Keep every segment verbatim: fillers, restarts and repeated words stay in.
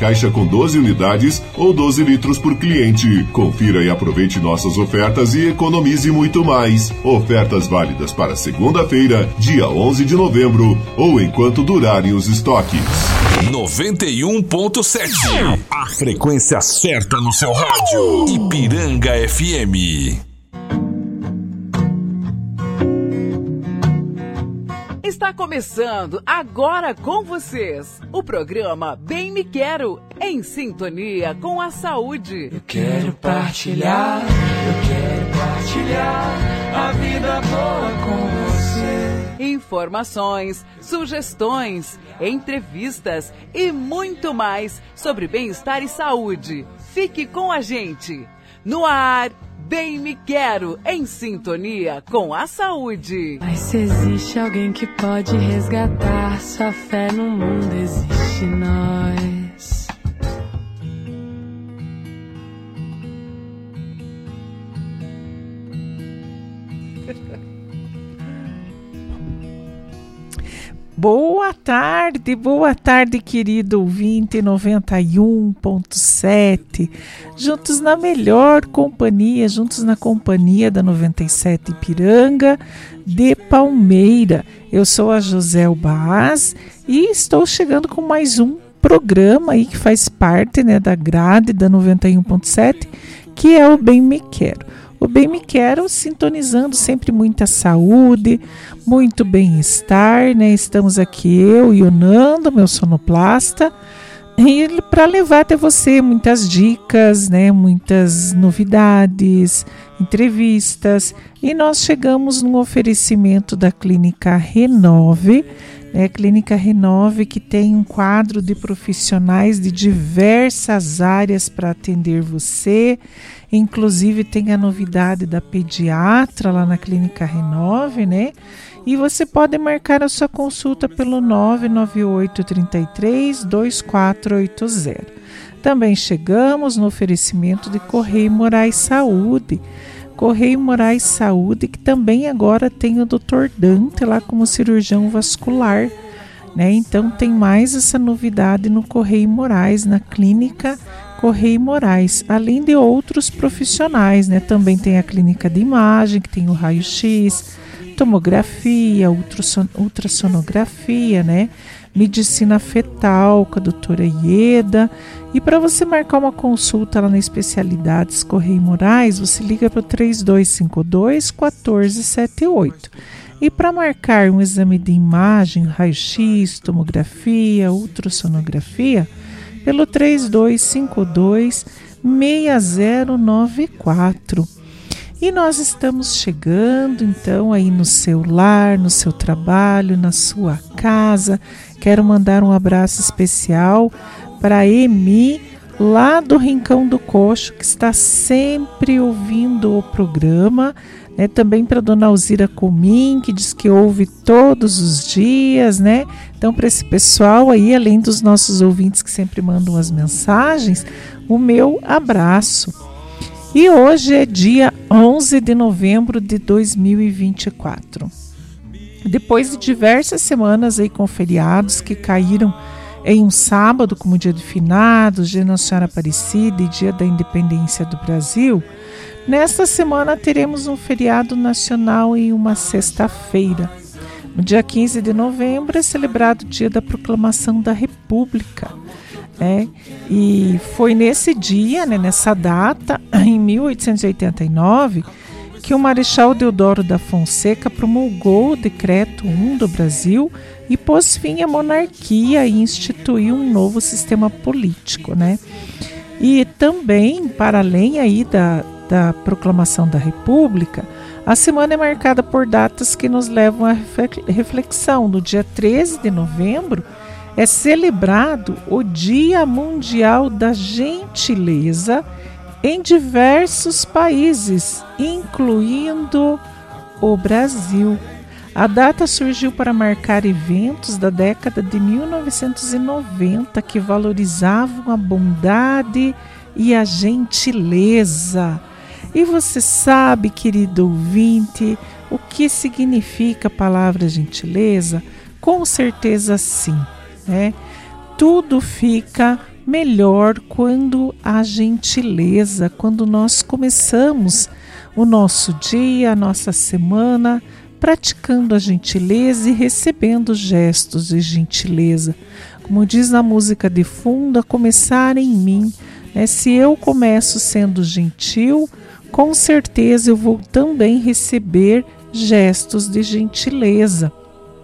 caixa com doze unidades ou doze litros por cliente. Confira e aproveite nossas ofertas e economize muito mais. Ofertas válidas para segunda-feira, dia onze de novembro, ou enquanto durarem os estoques. noventa e um ponto sete. A frequência certa no seu rádio. Ipiranga F M. Está começando agora com vocês o programa Bem Me Quero, em sintonia com a saúde. Eu quero partilhar, eu quero partilhar a vida boa com você. Informações, sugestões, entrevistas e muito mais sobre bem-estar e saúde. Fique com a gente. No ar, Bem Me Quero, em sintonia com a saúde. Mas se existe alguém que pode resgatar sua fé no mundo, existe nós. Boa tarde, boa tarde, querido ouvinte noventa e um ponto sete. Juntos na melhor companhia, juntos na companhia da noventa e sete Ipiranga de Palmeira. Eu sou a José Baaz e estou chegando com mais um programa aí que faz parte, né, da grade da noventa e um ponto sete, que é o Bem Me Quero. O Bem Me Quero sintonizando sempre muita saúde, muito bem-estar, né? Estamos aqui eu e o Nando, meu sonoplasta, e para levar até você muitas dicas, né? Muitas novidades, entrevistas. E nós chegamos no oferecimento da Clínica Renove, né? Clínica Renove, que tem um quadro de profissionais de diversas áreas para atender você. Inclusive tem a novidade da pediatra lá na Clínica Renove, né? E você pode marcar a sua consulta pelo nove nove oito, três três, dois quatro oito zero. Também chegamos no oferecimento de Correia Moraes Saúde. Correia Moraes Saúde, que também agora tem o doutor Dante lá como cirurgião vascular, né? Então tem mais essa novidade no Correia Moraes, na Clínica Correia Moraes, além de outros profissionais, né? Também tem a clínica de imagem, que tem o raio-x, tomografia, ultrasson, ultrassonografia, né? Medicina fetal com a doutora Ieda. E para você marcar uma consulta lá na Especialidades Correia Moraes, você liga para o três dois cinco dois, um quatro sete oito. E para marcar um exame de imagem, raio-x, tomografia, ultrassonografia, pelo três dois cinco dois, seis zero nove quatro. E nós estamos chegando então aí no seu lar, no seu trabalho, na sua casa. Quero mandar um abraço especial para a Emi, lá do Rincão do Coxo, que está sempre ouvindo o programa, né? Também para a dona Alzira Comim, que diz que ouve todos os dias, né? Então, para esse pessoal aí, além dos nossos ouvintes que sempre mandam as mensagens, o meu abraço. E hoje é dia onze de novembro de dois mil e vinte e quatro. Depois de diversas semanas aí com feriados que caíram em um sábado, como dia de finados, dia Nossa Senhora Aparecida e dia da Independência do Brasil, nesta semana teremos um feriado nacional em uma sexta-feira. No dia quinze de novembro é celebrado o dia da Proclamação da República. É, e foi nesse dia, né, nessa data, em mil oitocentos e oitenta e nove, que o Marechal Deodoro da Fonseca promulgou o Decreto um do Brasil e pôs fim à monarquia e instituiu um novo sistema político, né? E também, para além aí da, da Proclamação da República, a semana é marcada por datas que nos levam à reflexão. No dia treze de novembro, é celebrado o Dia Mundial da Gentileza em diversos países, incluindo o Brasil. A data surgiu para marcar eventos da década de mil novecentos e noventa que valorizavam a bondade e a gentileza. E você sabe, querido ouvinte, o que significa a palavra gentileza? Com certeza sim. Né? Tudo fica melhor quando a gentileza, quando nós começamos o nosso dia, a nossa semana, praticando a gentileza e recebendo gestos de gentileza. Como diz na música de fundo, a começar em mim, né? Se eu começo sendo gentil, com certeza eu vou também receber gestos de gentileza.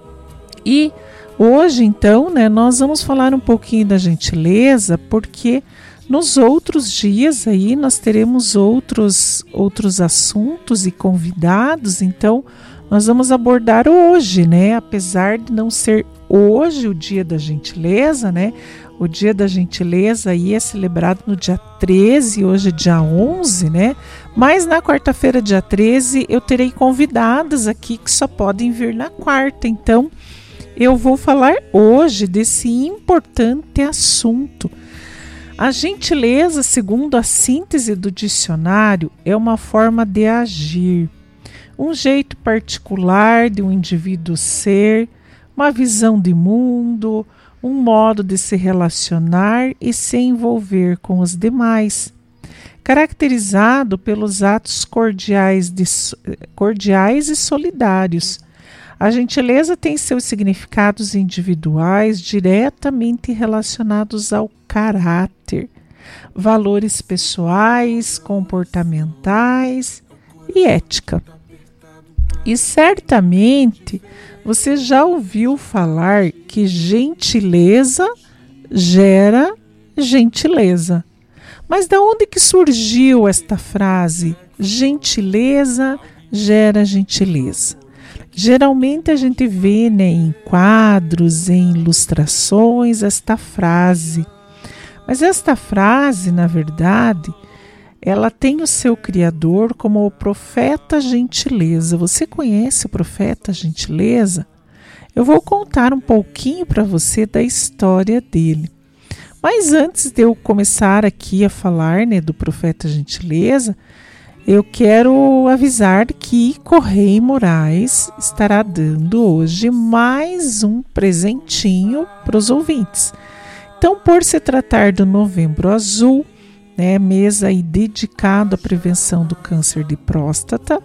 E hoje, então, né, nós vamos falar um pouquinho da gentileza, porque nos outros dias aí nós teremos outros, outros assuntos e convidados, então nós vamos abordar hoje, né? Apesar de não ser hoje o dia da gentileza, né? O dia da gentileza aí é celebrado no dia treze, hoje é dia onze, né? Mas na quarta-feira, dia treze, eu terei convidadas aqui que só podem vir na quarta, então eu vou falar hoje desse importante assunto. A gentileza, segundo a síntese do dicionário, é uma forma de agir, um jeito particular de um indivíduo ser, uma visão de mundo, um modo de se relacionar e se envolver com os demais, caracterizado pelos atos cordiais, de, cordiais e solidários. A gentileza tem seus significados individuais diretamente relacionados ao caráter, valores pessoais, comportamentais e ética. E certamente você já ouviu falar que gentileza gera gentileza. Mas de onde que surgiu esta frase? Gentileza gera gentileza. Geralmente a gente vê, né, em quadros, em ilustrações, esta frase. Mas esta frase, na verdade, ela tem o seu criador como o profeta gentileza. Você conhece o profeta gentileza? Eu vou contar um pouquinho para você da história dele. Mas antes de eu começar aqui a falar, né, do profeta gentileza, eu quero avisar que Correia Moraes estará dando hoje mais um presentinho para os ouvintes. Então, por se tratar do Novembro Azul, né, mês aí dedicado à prevenção do câncer de próstata,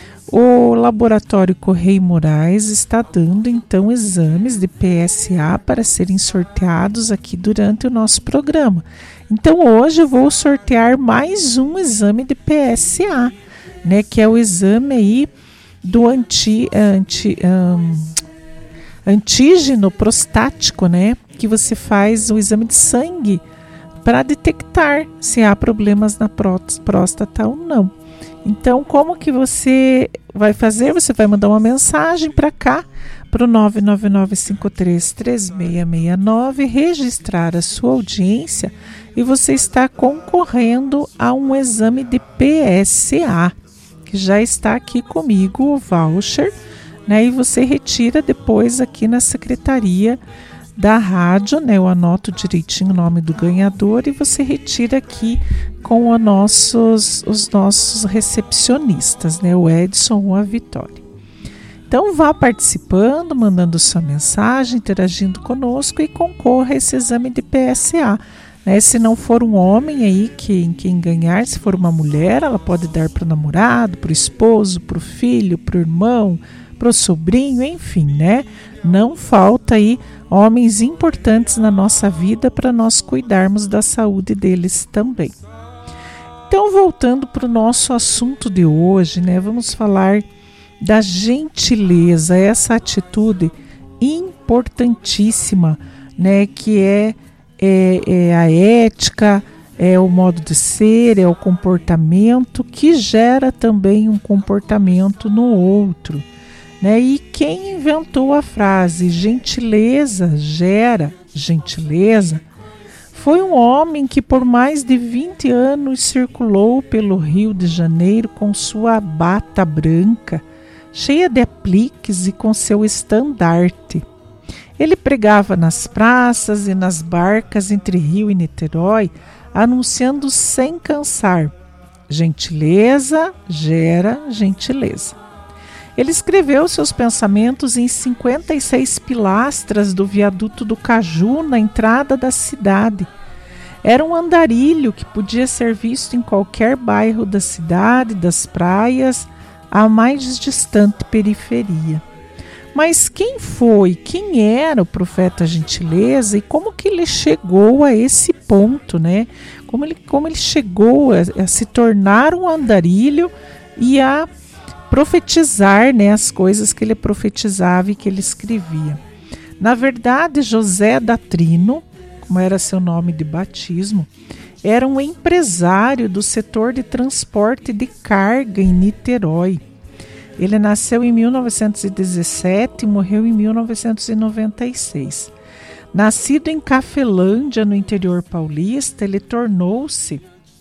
o Laboratório Correia Moraes está dando então exames de P S A para serem sorteados aqui durante o nosso programa. Então hoje eu vou sortear mais um exame de P S A, né, que é o exame aí do anti, anti, um, antígeno prostático, né, que você faz o exame de sangue para detectar se há problemas na próstata ou não. Então, como que você vai fazer? Você vai mandar uma mensagem para cá, para o nove nove nove cinco três três seis seis nove, registrar a sua audiência e você está concorrendo a um exame de P S A, que já está aqui comigo, o voucher, né? E você retira depois aqui na secretaria da rádio, né? Eu anoto direitinho o nome do ganhador e você retira aqui com os nossos, os nossos recepcionistas, né? O Edson ou a Vitória. Então vá participando, mandando sua mensagem, interagindo conosco e concorra a esse exame de P S A. Né? Se não for um homem aí que, quem ganhar, se for uma mulher, ela pode dar para o namorado, para o esposo, para o filho, para o irmão, para o sobrinho, enfim, né? Não falta aí homens importantes na nossa vida para nós cuidarmos da saúde deles também. Então, voltando para o nosso assunto de hoje, né? Vamos falar da gentileza, essa atitude importantíssima, né? Que é, é, é a ética, é o modo de ser, é o comportamento que gera também um comportamento no outro. Né? E quem inventou a frase gentileza gera gentileza foi um homem que por mais de vinte anos circulou pelo Rio de Janeiro com sua bata branca, cheia de apliques e com seu estandarte. Ele pregava nas praças e nas barcas entre Rio e Niterói, anunciando sem cansar: gentileza gera gentileza. Ele escreveu seus pensamentos em cinquenta e seis pilastras do viaduto do Caju, na entrada da cidade. Era um andarilho que podia ser visto em qualquer bairro da cidade, das praias, à mais distante periferia. Mas quem foi, quem era o profeta Gentileza e como que ele chegou a esse ponto, né? Como ele, como ele chegou a, a se tornar um andarilho e a profetizar, né, as coisas que ele profetizava e que ele escrevia. Na verdade, José da Trino, como era seu nome de batismo, era um empresário do setor de transporte de carga em Niterói. Ele nasceu em mil novecentos e dezessete e morreu em mil novecentos e noventa e seis. Nascido em Cafelândia, no interior paulista, ele tornou-se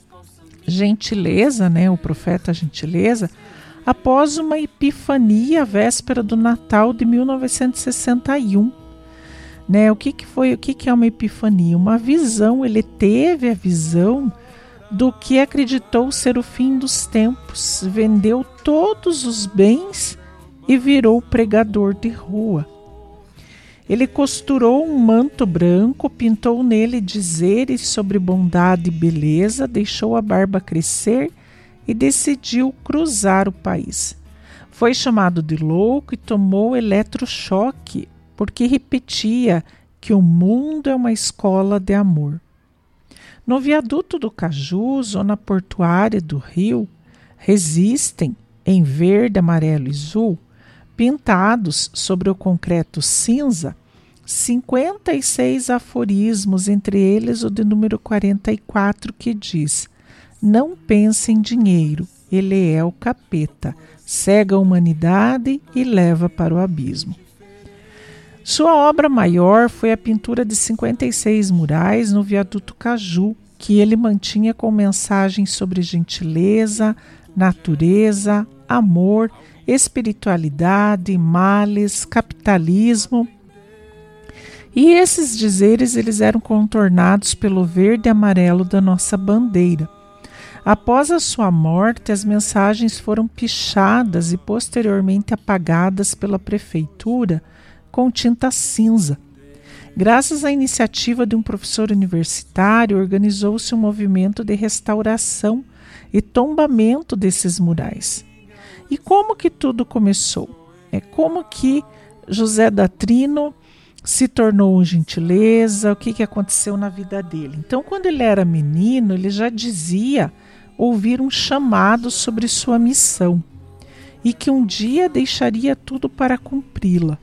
Gentileza, né, o profeta Gentileza, após uma epifania à véspera do Natal de mil novecentos e sessenta e um. Né, o que, que foi, o que, que é uma epifania? Uma visão, ele teve a visão do que acreditou ser o fim dos tempos, vendeu todos os bens e virou pregador de rua. Ele costurou um manto branco, pintou nele dizeres sobre bondade e beleza, deixou a barba crescer e decidiu cruzar o país. Foi chamado de louco e tomou eletrochoque, porque repetia que o mundo é uma escola de amor. No viaduto do Caju, zona portuária do Rio, resistem, em verde, amarelo e azul, pintados sobre o concreto cinza, cinquenta e seis aforismos, entre eles o de número quarenta e quatro, que diz: não pense em dinheiro, ele é o capeta, cega a humanidade e leva para o abismo. Sua obra maior foi a pintura de cinquenta e seis murais no viaduto Caju, que ele mantinha com mensagens sobre gentileza, natureza, amor, espiritualidade, males, capitalismo. E esses dizeres eles eram contornados pelo verde e amarelo da nossa bandeira. Após a sua morte, as mensagens foram pichadas e posteriormente apagadas pela prefeitura com tinta cinza. Graças à iniciativa de um professor universitário, organizou-se um movimento de restauração e tombamento desses murais. E como que tudo começou? É como que José da Trino se tornou um Gentileza, o que, que aconteceu na vida dele. Então, quando ele era menino, ele já dizia ouvir um chamado sobre sua missão e que um dia deixaria tudo para cumpri-la.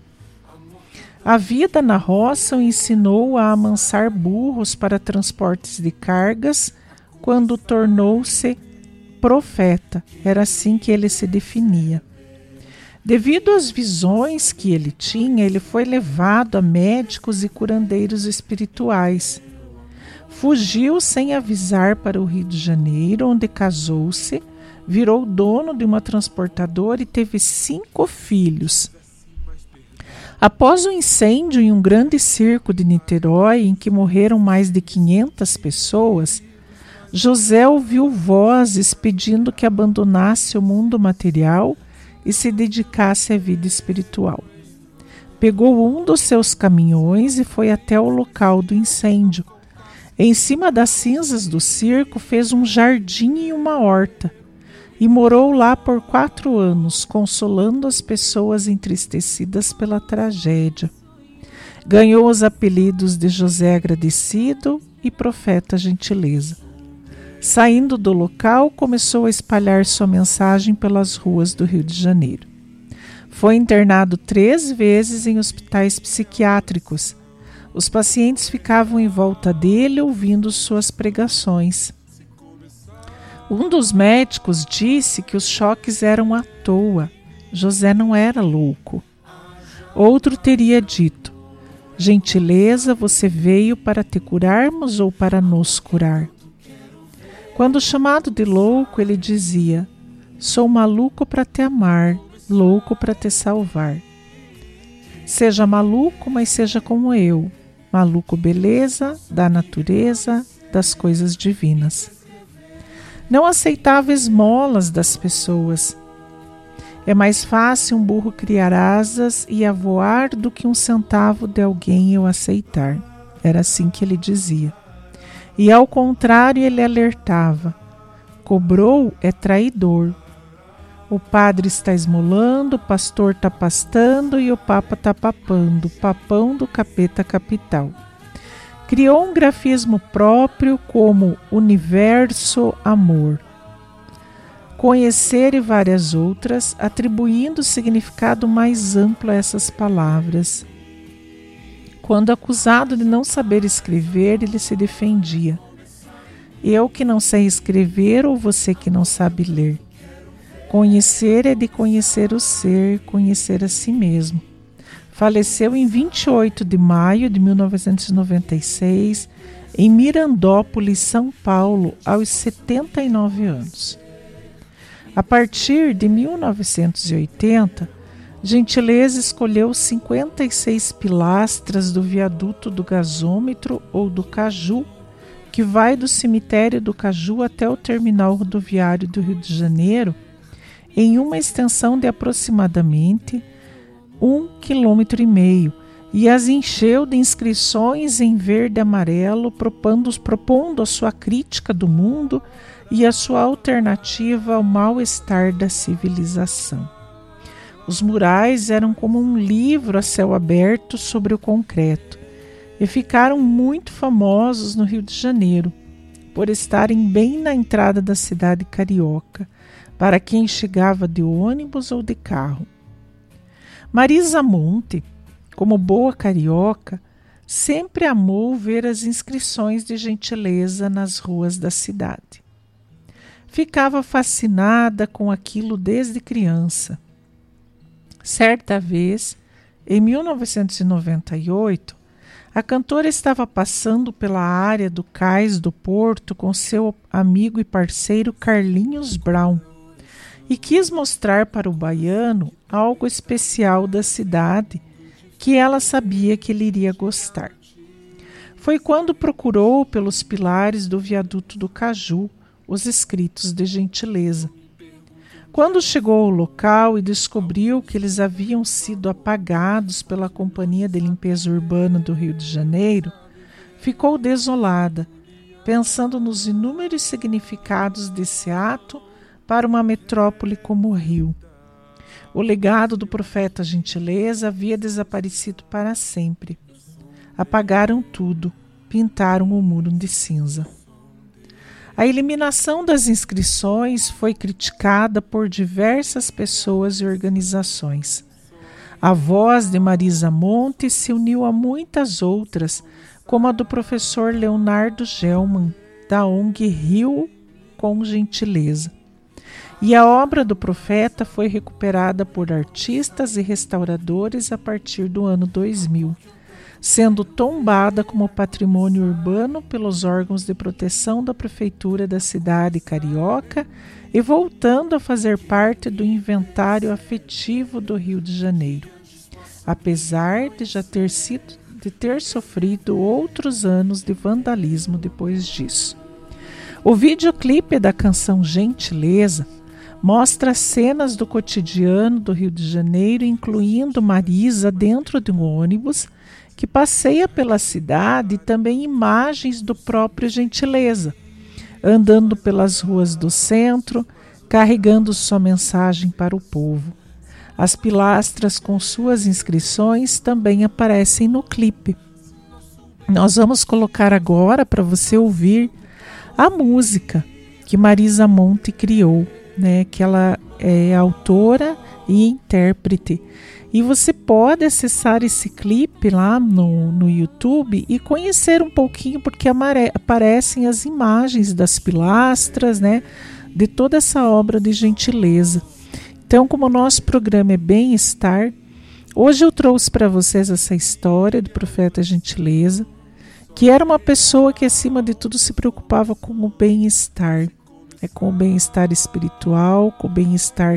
A vida na roça o ensinou a amansar burros para transportes de cargas quando tornou-se profeta. Era assim que ele se definia. Devido às visões que ele tinha, ele foi levado a médicos e curandeiros espirituais. Fugiu sem avisar para o Rio de Janeiro, onde casou-se, virou dono de uma transportadora e teve cinco filhos. Após o incêndio em um grande circo de Niterói, em que morreram mais de quinhentas pessoas, José ouviu vozes pedindo que abandonasse o mundo material e se dedicasse à vida espiritual. Pegou um dos seus caminhões e foi até o local do incêndio. Em cima das cinzas do circo, fez um jardim e uma horta, e morou lá por quatro anos, consolando as pessoas entristecidas pela tragédia. Ganhou os apelidos de José Agradecido e Profeta Gentileza. Saindo do local, começou a espalhar sua mensagem pelas ruas do Rio de Janeiro. Foi internado três vezes em hospitais psiquiátricos. Os pacientes ficavam em volta dele ouvindo suas pregações. Um dos médicos disse que os choques eram à toa. José não era louco. Outro teria dito: Gentileza, você veio para te curarmos ou para nos curar? Quando chamado de louco, ele dizia: sou maluco para te amar, louco para te salvar. Seja maluco, mas seja como eu. Maluco beleza, da natureza, das coisas divinas. Não aceitava esmolas das pessoas. É mais fácil um burro criar asas e a voar do que um centavo de alguém eu aceitar. Era assim que ele dizia. E ao contrário, ele alertava: cobrou é traidor. O padre está esmolando, o pastor está pastando e o papa está papando, papão do capeta capital. Criou um grafismo próprio como universo amor. Conhecer e várias outras, atribuindo significado mais amplo a essas palavras. Quando acusado de não saber escrever, ele se defendia: eu que não sei escrever ou você que não sabe ler? Conhecer é de conhecer o ser, conhecer a si mesmo. Faleceu em vinte e oito de maio de mil novecentos e noventa e seis, em Mirandópolis, São Paulo, aos setenta e nove anos. A partir de mil novecentos e oitenta, Gentileza escolheu cinquenta e seis pilastras do viaduto do gasômetro ou do Caju, que vai do cemitério do Caju até o terminal rodoviário do Rio de Janeiro, em uma extensão de aproximadamente um quilômetro e meio, e as encheu de inscrições em verde e amarelo, propondo, propondo a sua crítica do mundo e a sua alternativa ao mal-estar da civilização. Os murais eram como um livro a céu aberto sobre o concreto e ficaram muito famosos no Rio de Janeiro, por estarem bem na entrada da cidade carioca, para quem chegava de ônibus ou de carro. Marisa Monte, como boa carioca, sempre amou ver as inscrições de Gentileza nas ruas da cidade. Ficava fascinada com aquilo desde criança. Certa vez, em mil novecentos e noventa e oito, a cantora estava passando pela área do cais do Porto com seu amigo e parceiro Carlinhos Brown e quis mostrar para o baiano algo especial da cidade que ela sabia que ele iria gostar. Foi quando procurou pelos pilares do viaduto do Caju os escritos de Gentileza. Quando chegou ao local e descobriu que eles haviam sido apagados pela Companhia de Limpeza Urbana do Rio de Janeiro, ficou desolada, pensando nos inúmeros significados desse ato para uma metrópole como o Rio. O legado do profeta Gentileza havia desaparecido para sempre. Apagaram tudo, pintaram o muro de cinza. A eliminação das inscrições foi criticada por diversas pessoas e organizações. A voz de Marisa Monte se uniu a muitas outras, como a do professor Leonardo Gelman, da O N G Rio com Gentileza. E a obra do profeta foi recuperada por artistas e restauradores a partir do ano dois mil. Sendo tombada como patrimônio urbano pelos órgãos de proteção da prefeitura da cidade carioca e voltando a fazer parte do inventário afetivo do Rio de Janeiro, apesar de já ter sido, de ter sofrido outros anos de vandalismo depois disso. O videoclipe da canção Gentileza mostra cenas do cotidiano do Rio de Janeiro, incluindo Marisa dentro de um ônibus que passeia pela cidade, e também imagens do próprio Gentileza, andando pelas ruas do centro, carregando sua mensagem para o povo. As pilastras com suas inscrições também aparecem no clipe. Nós vamos colocar agora para você ouvir a música que Marisa Monte criou, né, que ela é autora e intérprete. E você pode acessar esse clipe lá no, no YouTube e conhecer um pouquinho, porque amare- aparecem as imagens das pilastras, né, de toda essa obra de Gentileza. Então, como o nosso programa é Bem-Estar, hoje eu trouxe para vocês essa história do profeta Gentileza, que era uma pessoa que, acima de tudo, se preocupava com o bem-estar, é, com o bem-estar espiritual, com o bem-estar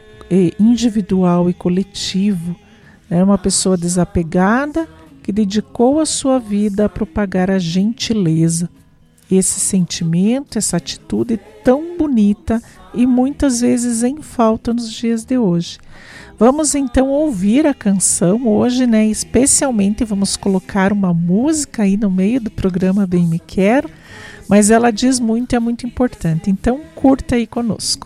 individual e coletivo. Era uma pessoa desapegada que dedicou a sua vida a propagar a gentileza. Esse sentimento, essa atitude tão bonita e muitas vezes em falta nos dias de hoje. Vamos então ouvir a canção hoje, né? Especialmente vamos colocar uma música aí no meio do programa Bem Me Quero, mas ela diz muito e é muito importante. Então curta aí conosco.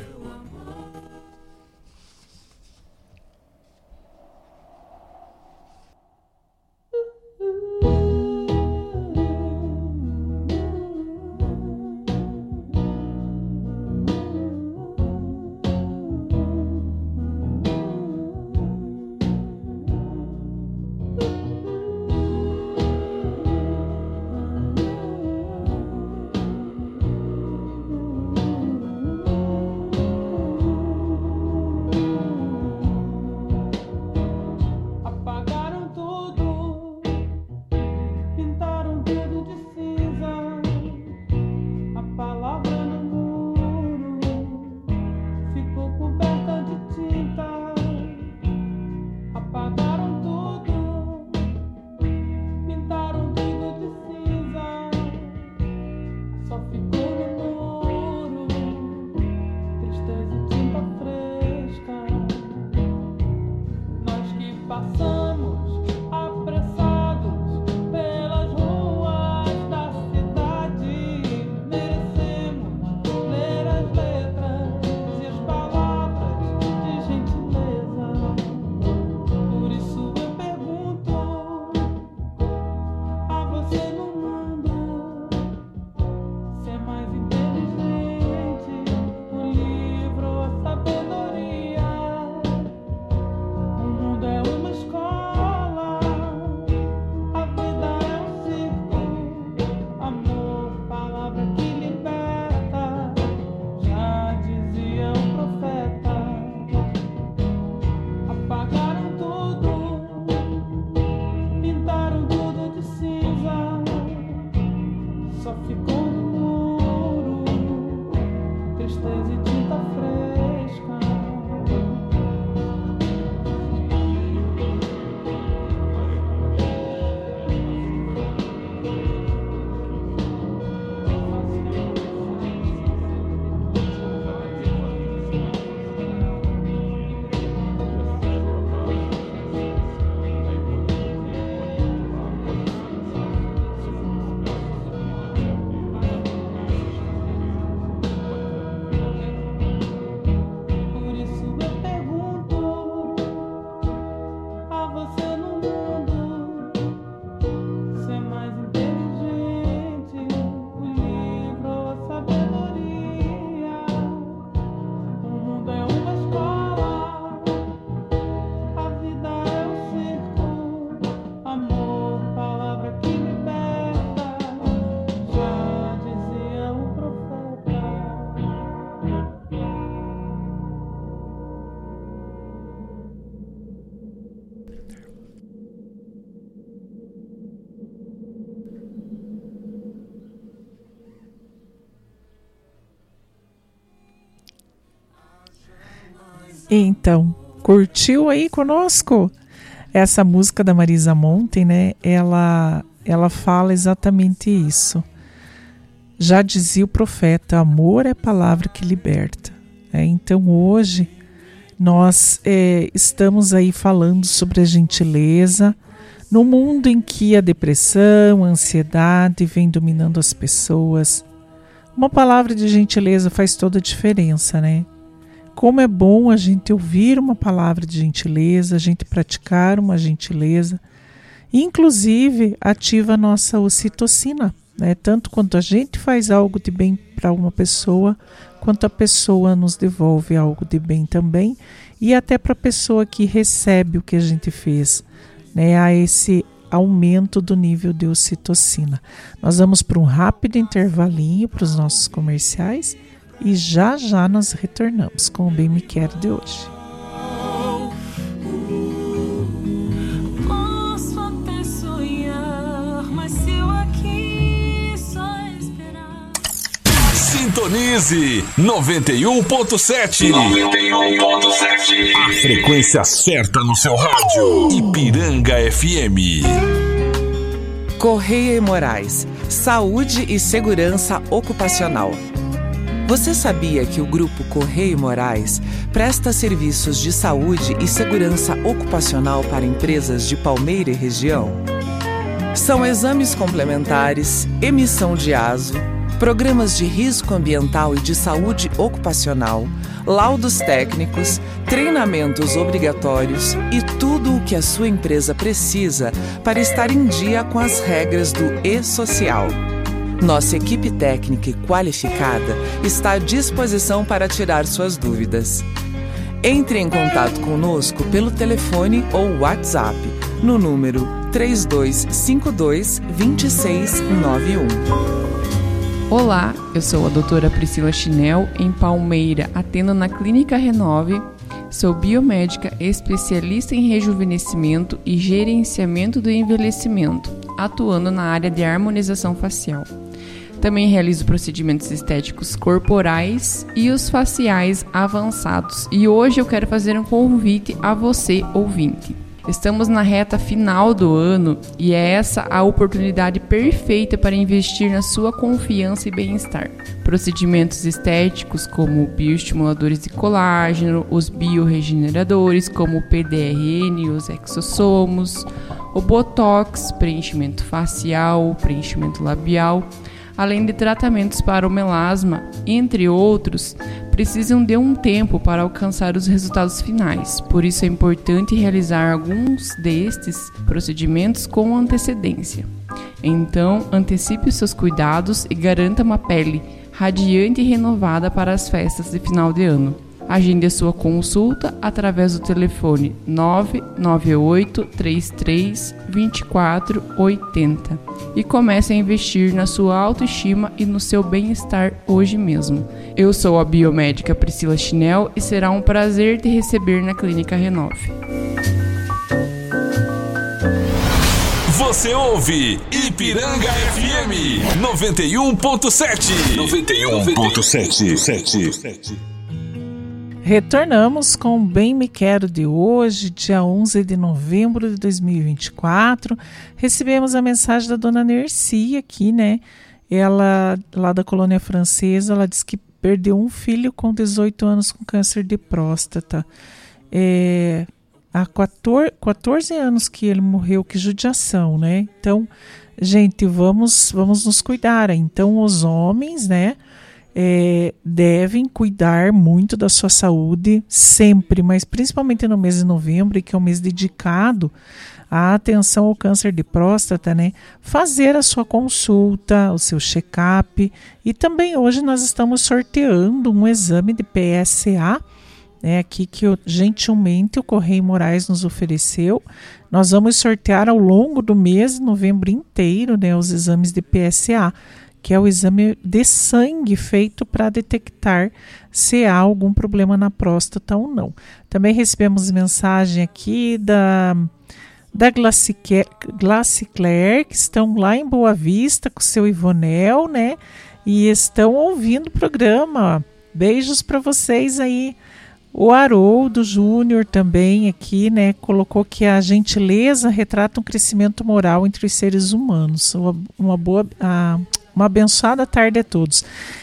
Então, curtiu aí conosco? Essa música da Marisa Monte, né? Ela, ela fala exatamente isso. Já dizia o profeta, amor é a palavra que liberta. É, então hoje nós é, estamos aí falando sobre a gentileza no mundo em que a depressão, a ansiedade vem dominando as pessoas. Uma palavra de gentileza faz toda a diferença, né? Como é bom a gente ouvir uma palavra de gentileza, a gente praticar uma gentileza, inclusive ativa a nossa ocitocina, né? Tanto quanto a gente faz algo de bem para uma pessoa, quanto a pessoa nos devolve algo de bem também, e até para a pessoa que recebe o que a gente fez, né? Há esse aumento do nível de ocitocina. Nós vamos para um rápido intervalinho para os nossos comerciais e já já nós retornamos com o Bem Me Quero de hoje. Posso até sonhar, mas se eu aqui só esperar. Sintonize noventa e um ponto sete. noventa e um ponto sete. A frequência certa no seu rádio. Ipiranga F M. Correia e Moraes. Saúde e segurança ocupacional. Você sabia que o Grupo Correio Morais presta serviços de saúde e segurança ocupacional para empresas de Palmeira e região? São exames complementares, emissão de aso, programas de risco ambiental e de saúde ocupacional, laudos técnicos, treinamentos obrigatórios e tudo o que a sua empresa precisa para estar em dia com as regras do e-social. Nossa equipe técnica e qualificada está à disposição para tirar suas dúvidas. Entre em contato conosco pelo telefone ou WhatsApp no número três dois cinco dois, dois seis nove um. Olá, eu sou a doutora Priscila Chinel, em Palmeira, atendo na Clínica Renove. Sou biomédica especialista em rejuvenescimento e gerenciamento do envelhecimento, atuando na área de harmonização facial. Também realizo procedimentos estéticos corporais e os faciais avançados. E hoje eu quero fazer um convite a você, ouvinte. Estamos na reta final do ano e é essa a oportunidade perfeita para investir na sua confiança e bem-estar. Procedimentos estéticos como bioestimuladores de colágeno, os bioregeneradores como o P D R N e os exossomos, o botox, preenchimento facial, preenchimento labial, além de tratamentos para o melasma, entre outros, precisam de um tempo para alcançar os resultados finais. Por isso é importante realizar alguns destes procedimentos com antecedência. Então, antecipe os seus cuidados e garanta uma pele radiante e renovada para as festas de final de ano. Agende a sua consulta através do telefone nove nove oito, três três, dois quatro oito zero e comece a investir na sua autoestima e no seu bem-estar hoje mesmo. Eu sou a biomédica Priscila Chinel e será um prazer te receber na Clínica Renove. Você ouve Ipiranga F M noventa e um ponto sete. noventa e um ponto sete. Retornamos com o Bem Me Quero de hoje, dia onze de novembro de dois mil e vinte e quatro. Recebemos a mensagem da dona Nerci aqui, né? Ela, lá da colônia francesa, ela disse que perdeu um filho com dezoito anos com câncer de próstata. É, há quatorze anos que ele morreu, que judiação, né? Então, gente, vamos, vamos nos cuidar. Então, os homens, né? É, devem cuidar muito da sua saúde sempre, mas principalmente no mês de novembro, que é um mês dedicado à atenção ao câncer de próstata, né? Fazer a sua consulta, o seu check-up, e também hoje nós estamos sorteando um exame de P S A, né, aqui que gentilmente o Correio Morais nos ofereceu. Nós vamos sortear ao longo do mês de novembro inteiro, né, os exames de P S A, que é o exame de sangue feito para detectar se há algum problema na próstata ou não. Também recebemos mensagem aqui da, da Glacicler, que estão lá em Boa Vista com o seu Ivonel, né? E estão ouvindo o programa. Beijos para vocês aí. O Haroldo Júnior também aqui, né, colocou que a gentileza retrata um crescimento moral entre os seres humanos. Uma, uma boa... A, Uma abençoada tarde a todos.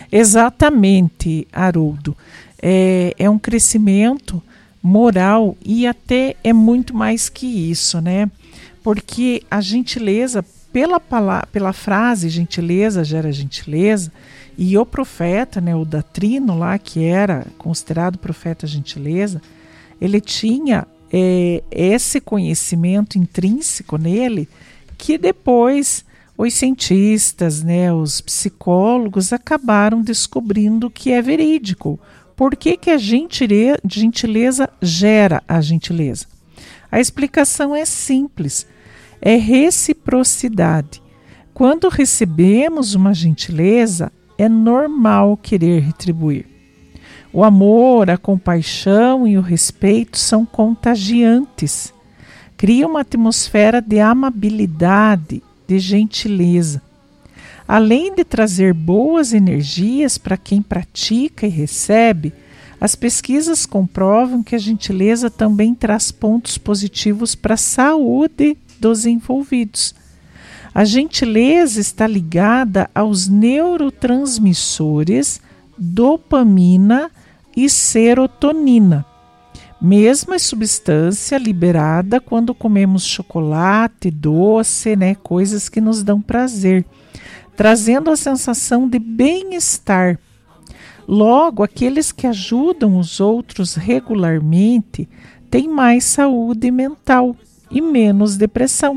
Exatamente, Haroldo. É, é um crescimento moral e até é muito mais que isso, né? Porque a gentileza, pela, palavra, pela frase gentileza gera gentileza, e o profeta, né, o Datrino lá, que era considerado profeta gentileza, ele tinha é, esse conhecimento intrínseco nele que depois... os cientistas, né, os psicólogos acabaram descobrindo que é verídico. Por que que a gentileza, gentileza gera a gentileza? A explicação é simples, é reciprocidade. Quando recebemos uma gentileza, é normal querer retribuir. O amor, a compaixão e o respeito são contagiantes. Cria uma atmosfera de amabilidade, de gentileza. Além de trazer boas energias para quem pratica e recebe, as pesquisas comprovam que a gentileza também traz pontos positivos para a saúde dos envolvidos. A gentileza está ligada aos neurotransmissores dopamina e serotonina, mesma substância liberada quando comemos chocolate, doce, né, coisas que nos dão prazer, trazendo a sensação de bem-estar. Logo, aqueles que ajudam os outros regularmente têm mais saúde mental e menos depressão.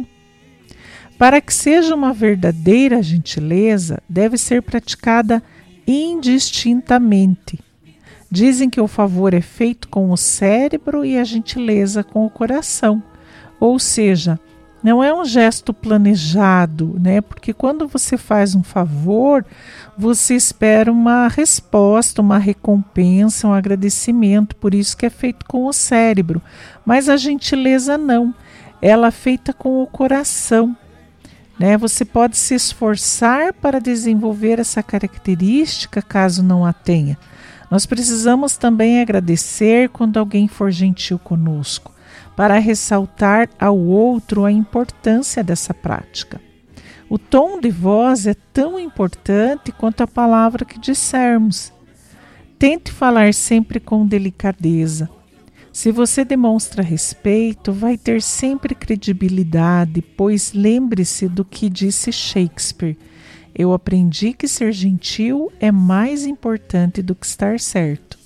Para que seja uma verdadeira gentileza, deve ser praticada indistintamente. Dizem que o favor é feito com o cérebro e a gentileza com o coração. Ou seja, não é um gesto planejado, né? Porque quando você faz um favor, você espera uma resposta, uma recompensa, um agradecimento, por isso que é feito com o cérebro. Mas a gentileza não, ela é feita com o coração. Né? Você pode se esforçar para desenvolver essa característica caso não a tenha. Nós precisamos também agradecer quando alguém for gentil conosco, para ressaltar ao outro a importância dessa prática. O tom de voz é tão importante quanto a palavra que dissermos. Tente falar sempre com delicadeza. Se você demonstra respeito, vai ter sempre credibilidade, pois lembre-se do que disse Shakespeare. Eu aprendi que ser gentil é mais importante do que estar certo.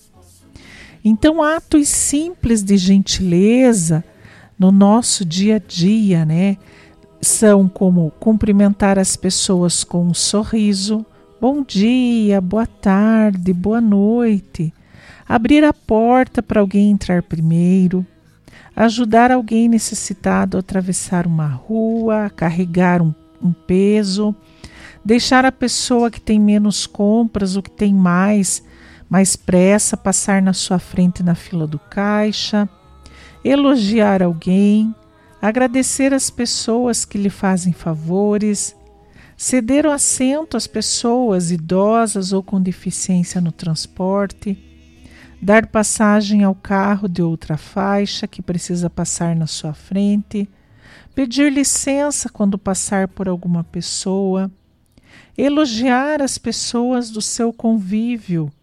Então, atos simples de gentileza no nosso dia a dia, né, são como cumprimentar as pessoas com um sorriso, bom dia, boa tarde, boa noite. Abrir a porta para alguém entrar primeiro, ajudar alguém necessitado a atravessar uma rua, a carregar um, um peso, deixar a pessoa que tem menos compras ou que tem mais, mais pressa passar na sua frente na fila do caixa, elogiar alguém, agradecer as pessoas que lhe fazem favores, ceder o assento às pessoas idosas ou com deficiência no transporte, dar passagem ao carro de outra faixa que precisa passar na sua frente, pedir licença quando passar por alguma pessoa, elogiar as pessoas do seu convívio.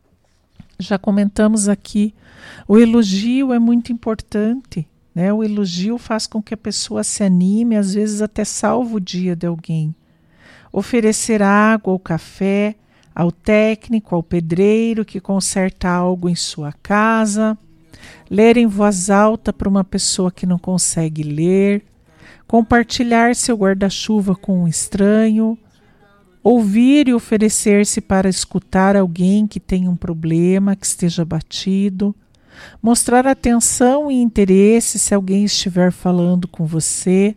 Já comentamos aqui, o elogio é muito importante, né? O elogio faz com que a pessoa se anime, às vezes até salva o dia de alguém. Oferecer água ou café ao técnico, ao pedreiro que conserta algo em sua casa, ler em voz alta para uma pessoa que não consegue ler, compartilhar seu guarda-chuva com um estranho, ouvir e oferecer-se para escutar alguém que tem um problema, que esteja abatido, mostrar atenção e interesse se alguém estiver falando com você,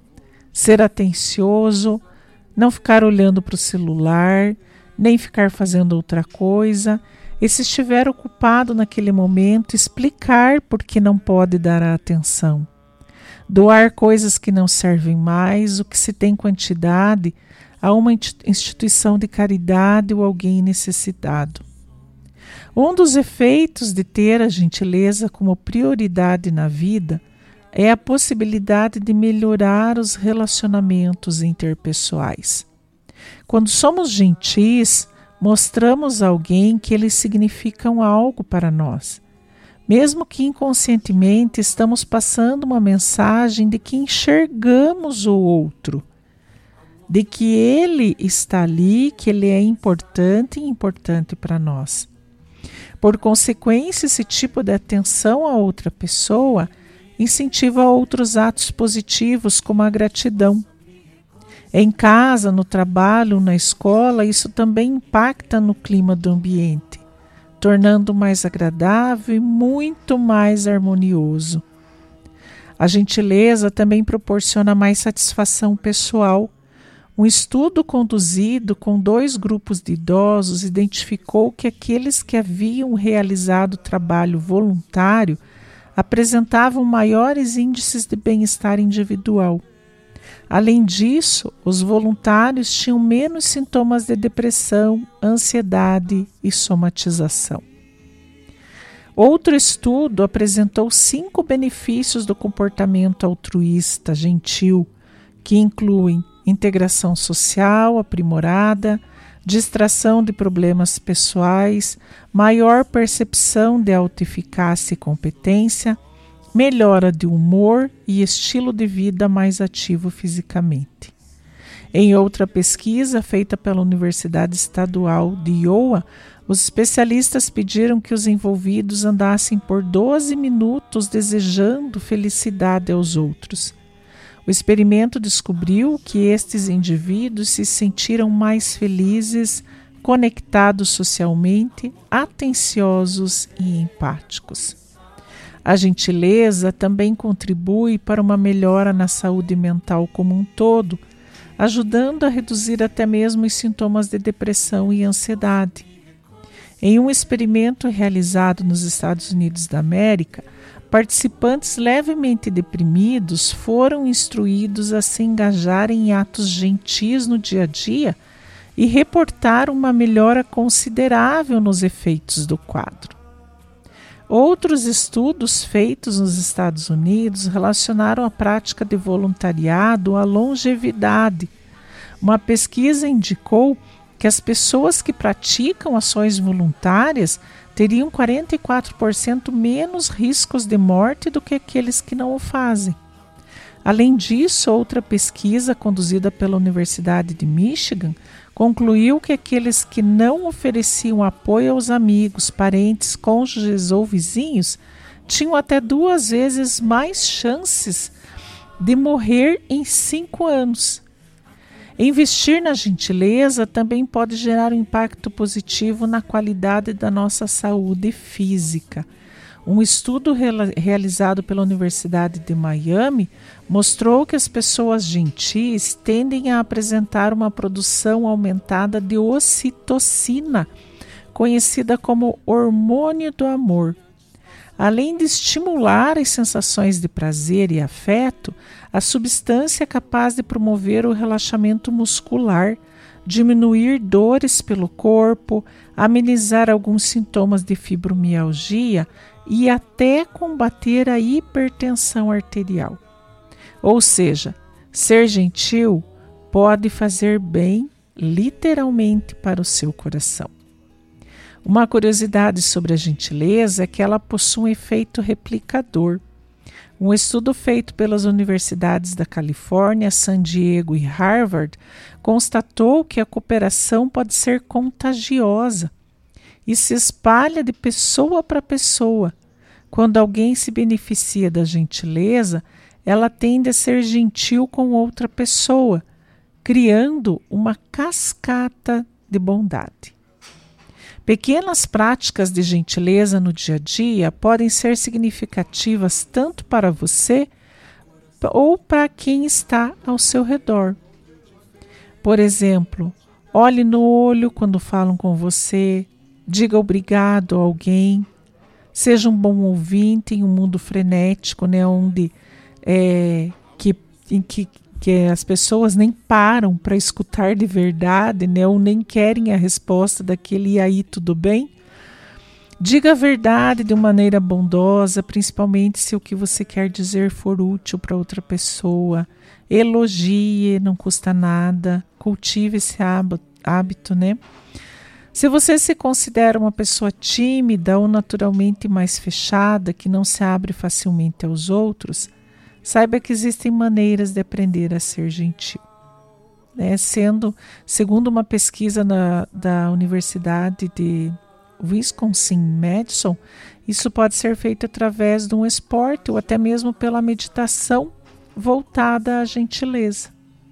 ser atencioso, não ficar olhando para o celular, nem ficar fazendo outra coisa, e se estiver ocupado naquele momento, explicar por que não pode dar a atenção. Doar coisas que não servem mais, o que se tem quantidade, a uma instituição de caridade ou alguém necessitado. Um dos efeitos de ter a gentileza como prioridade na vida é a possibilidade de melhorar os relacionamentos interpessoais. Quando somos gentis, mostramos a alguém que eles significam algo para nós. Mesmo que inconscientemente estamos passando uma mensagem de que enxergamos o outro, de que ele está ali, que ele é importante e importante para nós. Por consequência, esse tipo de atenção a outra pessoa incentiva outros atos positivos, como a gratidão. Em casa, no trabalho, na escola, isso também impacta no clima do ambiente, tornando mais agradável e muito mais harmonioso. A gentileza também proporciona mais satisfação pessoal. Um estudo conduzido com dois grupos de idosos identificou que aqueles que haviam realizado trabalho voluntário apresentavam maiores índices de bem-estar individual. Além disso, os voluntários tinham menos sintomas de depressão, ansiedade e somatização. Outro estudo apresentou cinco benefícios do comportamento altruísta, gentil, que incluem integração social aprimorada, distração de problemas pessoais, maior percepção de autoeficácia e competência, melhora de humor e estilo de vida mais ativo fisicamente. Em outra pesquisa feita pela Universidade Estadual de Iowa, os especialistas pediram que os envolvidos andassem por doze minutos desejando felicidade aos outros. O experimento descobriu que estes indivíduos se sentiram mais felizes, conectados socialmente, atenciosos e empáticos. A gentileza também contribui para uma melhora na saúde mental como um todo, ajudando a reduzir até mesmo os sintomas de depressão e ansiedade. Em um experimento realizado nos Estados Unidos da América, participantes levemente deprimidos foram instruídos a se engajarem em atos gentis no dia a dia e reportaram uma melhora considerável nos efeitos do quadro. Outros estudos feitos nos Estados Unidos relacionaram a prática de voluntariado à longevidade. Uma pesquisa indicou que as pessoas que praticam ações voluntárias teriam quarenta e quatro por cento menos riscos de morte do que aqueles que não o fazem. Além disso, outra pesquisa conduzida pela Universidade de Michigan concluiu que aqueles que não ofereciam apoio aos amigos, parentes, cônjuges ou vizinhos tinham até duas vezes mais chances de morrer em cinco anos. Investir na gentileza também pode gerar um impacto positivo na qualidade da nossa saúde física. Um estudo real- realizado pela Universidade de Miami mostrou que as pessoas gentis tendem a apresentar uma produção aumentada de ocitocina, conhecida como hormônio do amor. Além de estimular as sensações de prazer e afeto, a substância é capaz de promover o relaxamento muscular, diminuir dores pelo corpo, amenizar alguns sintomas de fibromialgia e até combater a hipertensão arterial. Ou seja, ser gentil pode fazer bem, literalmente, para o seu coração. Uma curiosidade sobre a gentileza é que ela possui um efeito replicador. Um estudo feito pelas universidades da Califórnia, San Diego e Harvard constatou que a cooperação pode ser contagiosa e se espalha de pessoa para pessoa. Quando alguém se beneficia da gentileza, ela tende a ser gentil com outra pessoa, criando uma cascata de bondade. Pequenas práticas de gentileza no dia a dia podem ser significativas tanto para você ou para quem está ao seu redor. Por exemplo, olhe no olho quando falam com você, diga obrigado a alguém, seja um bom ouvinte em um mundo frenético, né, onde é, que, em que que as pessoas nem param para escutar de verdade, né, ou nem querem a resposta daquele e aí, tudo bem? Diga a verdade de uma maneira bondosa, principalmente se o que você quer dizer for útil para outra pessoa. Elogie, não custa nada, cultive esse hábito, né? Se você se considera uma pessoa tímida ou naturalmente mais fechada, que não se abre facilmente aos outros, saiba que existem maneiras de aprender a ser gentil. Né? Sendo, segundo uma pesquisa na, da Universidade de Wisconsin-Madison, isso pode ser feito através de um esporte ou até mesmo pela meditação voltada à gentileza.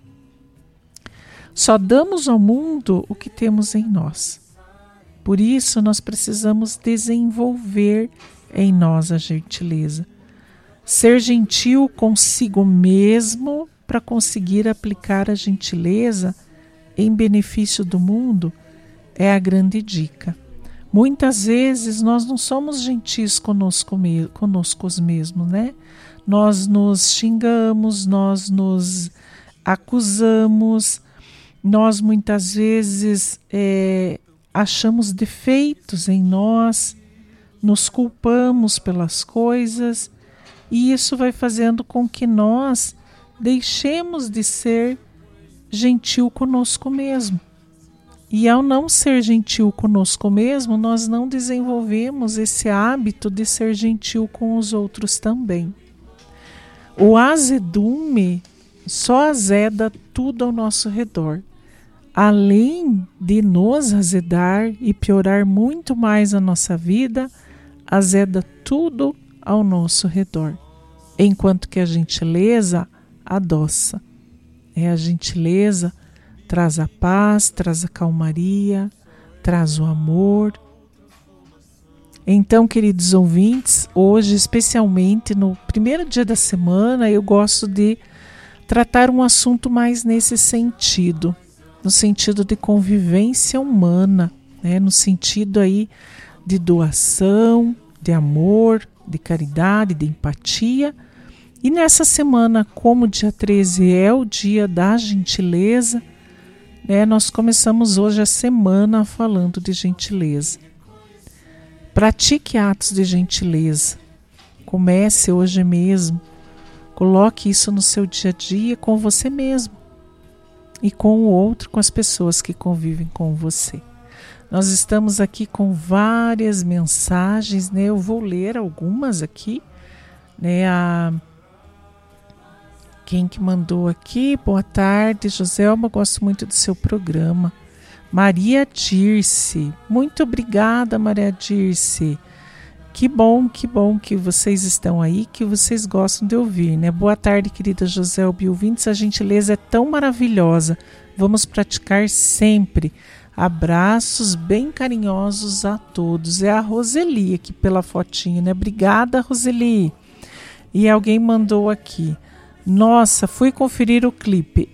Só damos ao mundo o que temos em nós. Por isso, nós precisamos desenvolver em nós a gentileza. Ser gentil consigo mesmo para conseguir aplicar a gentileza em benefício do mundo é a grande dica. Muitas vezes nós não somos gentis conosco, conosco mesmos, né? Nós nos xingamos, nós nos acusamos, nós muitas vezes é, achamos defeitos em nós, nos culpamos pelas coisas. E isso vai fazendo com que nós deixemos de ser gentil conosco mesmo. E ao não ser gentil conosco mesmo, nós não desenvolvemos esse hábito de ser gentil com os outros também. O azedume só azeda tudo ao nosso redor. Além de nos azedar e piorar muito mais a nossa vida, azeda tudo ao nosso redor. Enquanto que a gentileza adoça. É a gentileza traz a paz, traz a calmaria, traz o amor. Então, queridos ouvintes, hoje, especialmente no primeiro dia da semana, eu gosto de tratar um assunto mais nesse sentido, no sentido de convivência humana, né? No sentido aí de doação, de amor, de caridade, de empatia. E nessa semana, como dia treze é o dia da gentileza, né, nós começamos hoje a semana falando de gentileza. Pratique atos de gentileza. Comece hoje mesmo. Coloque isso no seu dia a dia com você mesmo e com o outro, com as pessoas que convivem com você. Nós estamos aqui com várias mensagens, né? Eu vou ler algumas aqui, né? A Quem que mandou aqui? Boa tarde, Joselma, gosto muito do seu programa. Maria Dirce, muito obrigada, Maria Dirce. Que bom, que bom que vocês estão aí, que vocês gostam de ouvir, né? Boa tarde, querida Joselma e ouvintes, a gentileza é tão maravilhosa, vamos praticar sempre. Abraços bem carinhosos a todos. É a Roseli aqui pela fotinho, né? Obrigada, Roseli. E alguém mandou aqui. Nossa, fui conferir o clipe.